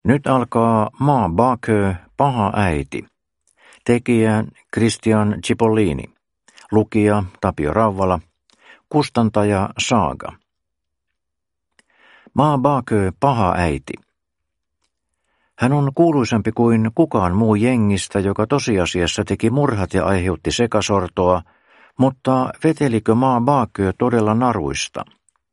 Nyt alkaa Ma Bakö, paha äiti. Tekijä Christian Cipollini. Lukija Tapio Rauvala. Kustantaja Saaga. Ma Bakö, paha äiti. Hän on kuuluisampi kuin kukaan muu jengistä, joka tosiasiassa teki murhat ja aiheutti sekasortoa, mutta vetelikö Ma Bakö todella naruista?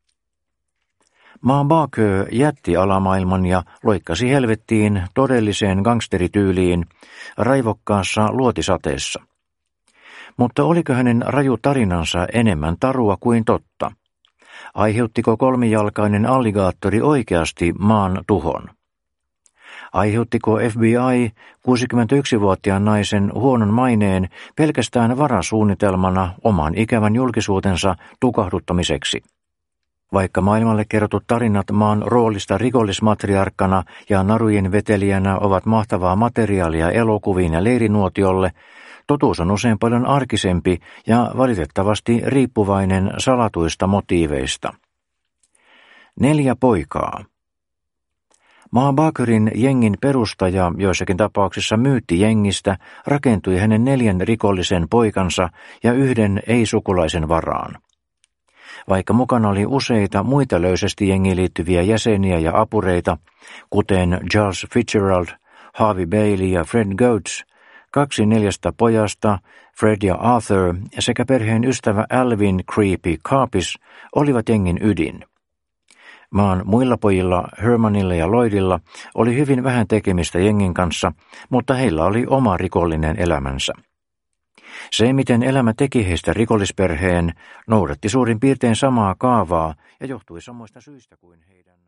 Ma Bakö jätti alamaailman ja loikkasi helvettiin todelliseen gangsterityyliin raivokkaassa luotisateessa. Mutta oliko hänen raju tarinansa enemmän tarua kuin totta? Aiheuttiko kolmijalkainen alligaattori oikeasti maan tuhon? Aiheuttiko FBI 61-vuotiaan naisen huonon maineen pelkästään varasuunnitelmana oman ikävän julkisuutensa tukahduttamiseksi? Vaikka maailmalle kerrotut tarinat maan roolista rikollismatriarkkana ja narujen vetelijänä ovat mahtavaa materiaalia elokuviin ja leirinuotiolle, totuus on usein paljon arkisempi ja valitettavasti riippuvainen salatuista motiiveista. 4 poikaa. Ma Bakörin jengin perustaja, joissakin tapauksissa myytti jengistä, rakentui hänen 4 rikollisen poikansa ja 1 ei-sukulaisen varaan. Vaikka mukana oli useita muita löysästi jengiin liittyviä jäseniä ja apureita, kuten Charles Fitzgerald, Harvey Bailey ja Fred Goetz, 2 4 pojasta, Fred ja Arthur, sekä perheen ystävä Alvin Creepy Karpis olivat jengin ydin. Maan muilla pojilla, Hermanilla ja Lloydilla, oli hyvin vähän tekemistä jengin kanssa, mutta heillä oli oma rikollinen elämänsä. Se, miten elämä teki heistä rikollisperheen, noudatti suurin piirtein samaa kaavaa ja johtui samoista syistä kuin heidän